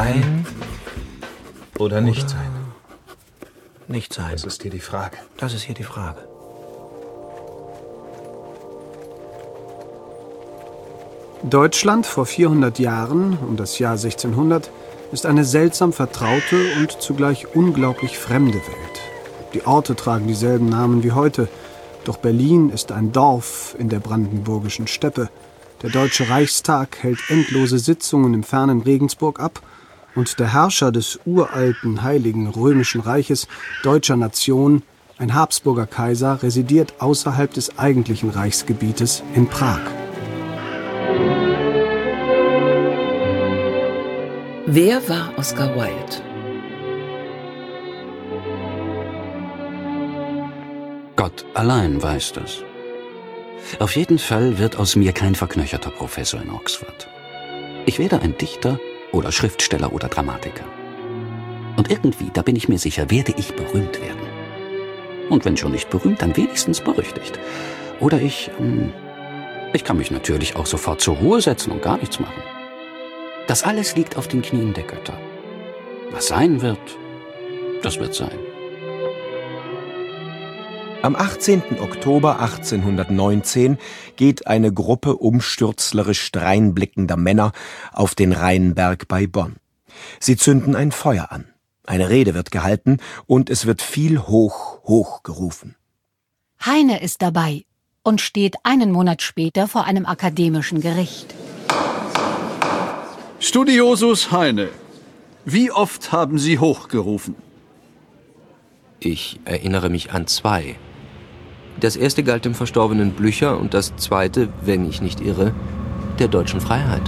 Sein oder nicht sein? Nicht sein. Das ist hier die Frage. Das ist hier die Frage. Deutschland vor 400 Jahren, um das Jahr 1600, ist eine seltsam vertraute und zugleich unglaublich fremde Welt. Die Orte tragen dieselben Namen wie heute, doch Berlin ist ein Dorf in der brandenburgischen Steppe. Der Deutsche Reichstag hält endlose Sitzungen im fernen Regensburg ab und der Herrscher des uralten Heiligen Römischen Reiches deutscher Nation, ein Habsburger Kaiser, residiert außerhalb des eigentlichen Reichsgebietes in Prag. Wer war Oscar Wilde? Gott allein weiß das. Auf jeden Fall wird aus mir kein verknöcherter Professor in Oxford. Ich werde ein Dichter oder Schriftsteller oder Dramatiker. Und irgendwie, da bin ich mir sicher, werde ich berühmt werden. Und wenn schon nicht berühmt, dann wenigstens berüchtigt. Oder ich kann mich natürlich auch sofort zur Ruhe setzen und gar nichts machen. Das alles liegt auf den Knien der Götter. Was sein wird, das wird sein. Am 18. Oktober 1819 geht eine Gruppe umstürzlerisch dreinblickender Männer auf den Rheinberg bei Bonn. Sie zünden ein Feuer an. Eine Rede wird gehalten und es wird viel Hoch, Hoch gerufen. Heine ist dabei und steht einen Monat später vor einem akademischen Gericht. Studiosus Heine, wie oft haben Sie hochgerufen? Ich erinnere mich an 2. Das erste galt dem verstorbenen Blücher und das zweite, wenn ich nicht irre, der deutschen Freiheit.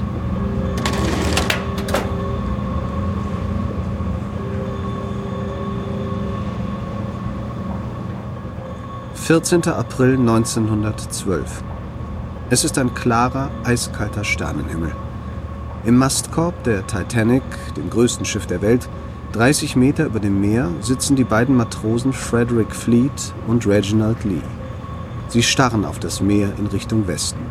»14. April 1912. Es ist ein klarer, eiskalter Sternenhimmel. Im Mastkorb der Titanic, dem größten Schiff der Welt, 30 Meter über dem Meer, sitzen die beiden Matrosen Frederick Fleet und Reginald Lee. Sie starren auf das Meer in Richtung Westen.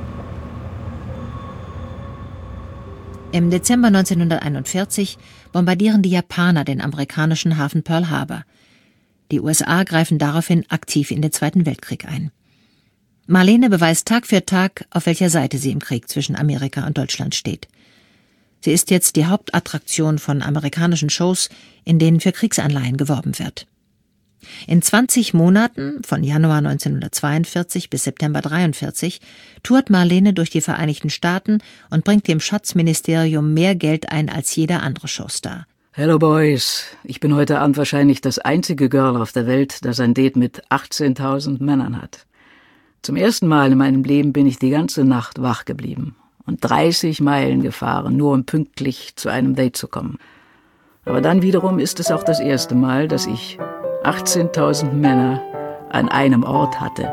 Im Dezember 1941 bombardieren die Japaner den amerikanischen Hafen Pearl Harbor. Die USA greifen daraufhin aktiv in den Zweiten Weltkrieg ein. Marlene beweist Tag für Tag, auf welcher Seite sie im Krieg zwischen Amerika und Deutschland steht. Sie ist jetzt die Hauptattraktion von amerikanischen Shows, in denen für Kriegsanleihen geworben wird. In 20 Monaten, von Januar 1942 bis September 1943, tourt Marlene durch die Vereinigten Staaten und bringt dem Schatzministerium mehr Geld ein als jeder andere Showstar. Hello Boys, ich bin heute Abend wahrscheinlich das einzige Girl auf der Welt, das ein Date mit 18.000 Männern hat. Zum ersten Mal in meinem Leben bin ich die ganze Nacht wach geblieben und 30 Meilen gefahren, nur um pünktlich zu einem Date zu kommen. Aber dann wiederum ist es auch das erste Mal, dass ich 18.000 Männer an einem Ort hatte.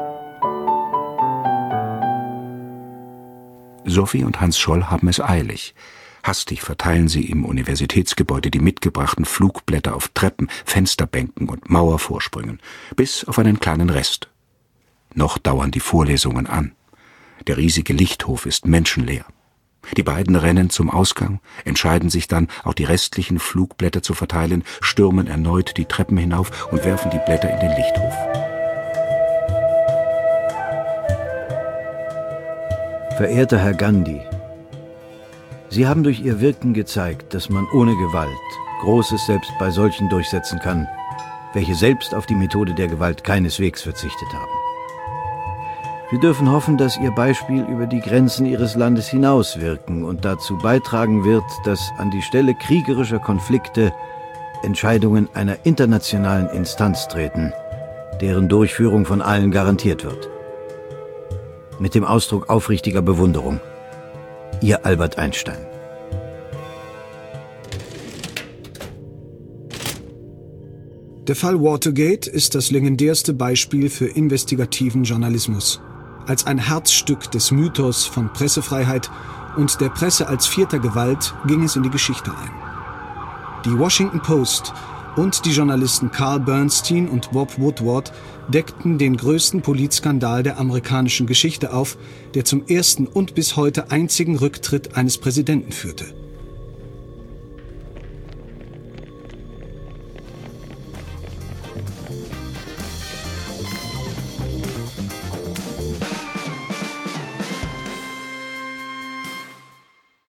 Sophie und Hans Scholl haben es eilig. Hastig verteilen sie im Universitätsgebäude die mitgebrachten Flugblätter auf Treppen, Fensterbänken und Mauervorsprüngen, bis auf einen kleinen Rest. Noch dauern die Vorlesungen an. Der riesige Lichthof ist menschenleer. Die beiden rennen zum Ausgang, entscheiden sich dann, auch die restlichen Flugblätter zu verteilen, stürmen erneut die Treppen hinauf und werfen die Blätter in den Lichthof. Verehrter Herr Gandhi, Sie haben durch Ihr Wirken gezeigt, dass man ohne Gewalt Großes selbst bei solchen durchsetzen kann, welche selbst auf die Methode der Gewalt keineswegs verzichtet haben. Wir dürfen hoffen, dass Ihr Beispiel über die Grenzen Ihres Landes hinaus wirken und dazu beitragen wird, dass an die Stelle kriegerischer Konflikte Entscheidungen einer internationalen Instanz treten, deren Durchführung von allen garantiert wird. Mit dem Ausdruck aufrichtiger Bewunderung. Ihr Albert Einstein. Der Fall Watergate ist das legendärste Beispiel für investigativen Journalismus. Als ein Herzstück des Mythos von Pressefreiheit und der Presse als vierter Gewalt ging es in die Geschichte ein. Die Washington Post und die Journalisten Carl Bernstein und Bob Woodward deckten den größten Politskandal der amerikanischen Geschichte auf, der zum ersten und bis heute einzigen Rücktritt eines Präsidenten führte.